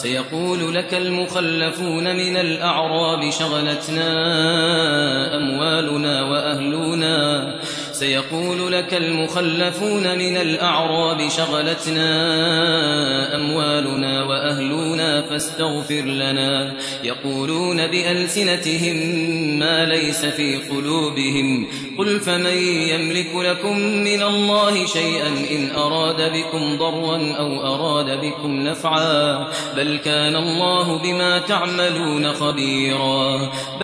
سيقول لك المخلفون من الأعراب شغلتنا أموالنا وأهلنا فاستغفر لنا. يقولون بألسنتهم ما ليس في قلوبهم. قل فمن يملك لكم من الله شيئا إن أراد بكم ضرا أو أراد بكم نفعا بل كان الله بما تعملون خبيرا.